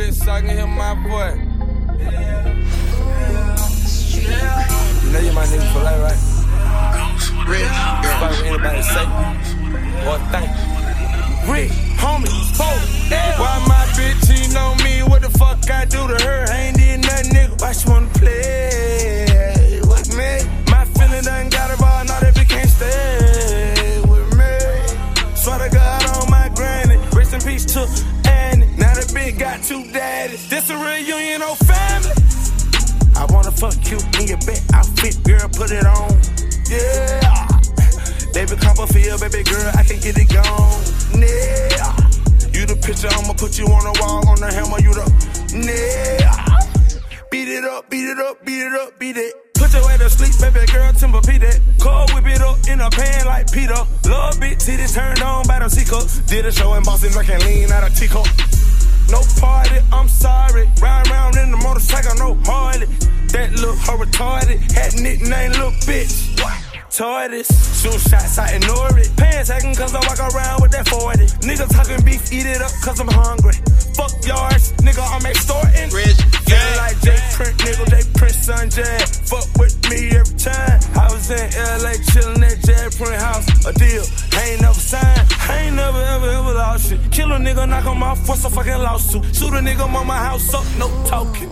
bitch so I can hear my voice. You know you my nigga for life, right? Despite what anybody say or think. Rick, homie, fold. Why my bitch cheating on me? What the fuck I do to her? I ain't did nothing, nigga. Why she wanna play with me? My feeling done got involved, now that bitch can't stay with me. Swear to God on my granny. Rest in peace to Annie. Now that bitch got two daddies. This a reunion, oh family. I wanna fuck you in your bed outfit, girl, put it on. Yeah. David Copperfield, baby girl, I can get it gone. Yeah. You the picture, I'ma put you on the wall, on the hammer, you the. Yeah. Beat it up, beat it up, beat it up, beat it. Put your way to sleep, baby girl, Timber beat it. Cold whip it up in a pan like Peter. Love big titties turned on by the C-cups. Did a show in Boston, drinking lean out of teacup. No party, I'm sorry. Ride around in the motorcycle, no Harley. That look her retarded. Had nickname little bitch. Tortoise. Shoot shots, I ignore it. Pants hacking cause I walk around with that 40. Nigga talking beef, eat it up cause I'm hungry. Fuck yards, nigga, I'm extorting. Rich, yeah. Like J Print, nigga, J Print, son, Jad. Fuck with me every time. I was in LA chillin' at J Print house. A deal, I ain't never signed. I ain't never, ever lost shit. Kill a nigga, knock him off, what's a fucking lawsuit? Shoot a nigga, on my house up, no talking.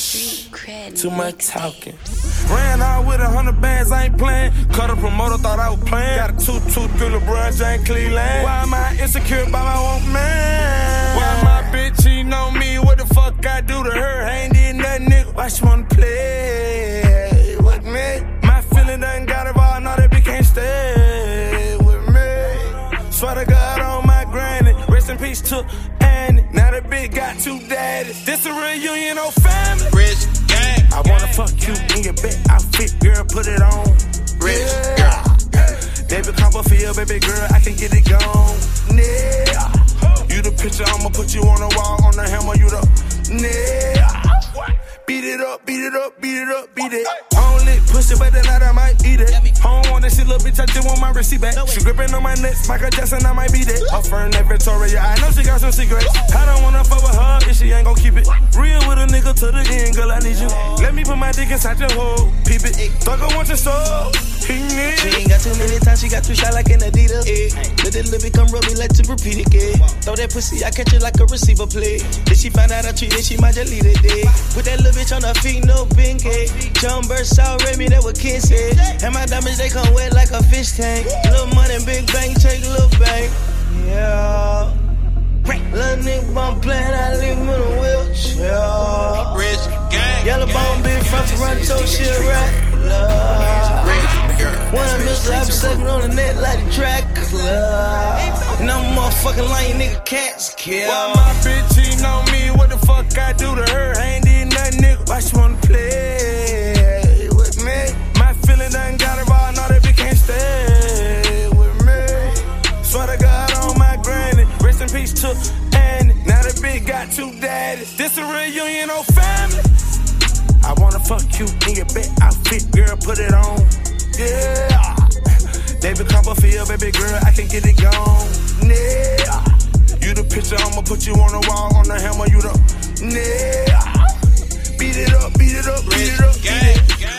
Too much talking. Ran out with 100 bands, I ain't playing. Cut a promoter, thought I was playing. Got a 2-2-3 LeBron James Cleveland. Why am I insecure about my own man? Why my bitch cheating on me? What the fuck I do to her? I ain't did nothing, nigga. Why she wanna play with me? My feeling done got involved, now that bitch can't stay with me. Swear to God on my granny. Rest in peace to Annie. Now that bitch got two daddies. This a reunion, oh family. Rich gang. I wanna fuck you in your bed outfit, girl, put it on. Rich girl. David Copperfield, baby girl, I can get it gone. Yeah. You the picture, I'ma put you on the wall, on the hammer, you the. Yeah. Beat it up, beat it up, beat it up, beat it. I don't lick pussy, but tonight I might eat it. I don't want that shit, little bitch, I just want my receipt back. She gripping on my nuts, Michael Jackson, I might beat it. Her firm that Victoria, I know she got some secrets. I don't wanna fuck with her if she ain't gon' keep it. Real with a nigga to the end, girl, I need you. Let me put my dick inside your hole, peep it. Thugger want your soul, he need it. She ain't got too many times, she got 2 shots like an Adidas. Let that little bitch come rub me like to repeat it, yeah. Throw that pussy, I catch it like a receiver play. Then she find out I treat it, she might just leave it there. Put that little bitch on her feet, no binky. Jump burst out, Remy, that what kids said. And my diamonds, they come wet like a fish tank. Little money, big bang, take little bang. Yeah. Little nigga bump playing, I leave him in a wheelchair. Rich gang. Yellow bone, big front Toronto, shit right. When I miss I be sucking on the net like the track club. And I'm a motherfucking lame nigga, cats kill. Why my bitch cheating on me? What the fuck I do to her? I ain't did nothing, nigga. Why she wanna play with me? My feeling done got involved, now that bitch can't stay with me. Swear to God on my granny. Rest in peace to Annie. Now that bitch got two daddies. This a reunion, oh family. I wanna fuck you in your bed outfit, girl, put it on. Yeah. David Copperfield, baby girl, I can get it gone. Yeah. You the picture, I'ma put you on the wall, on the hammer, you the. Yeah. Beat it up, beat it up, beat it up, beat it.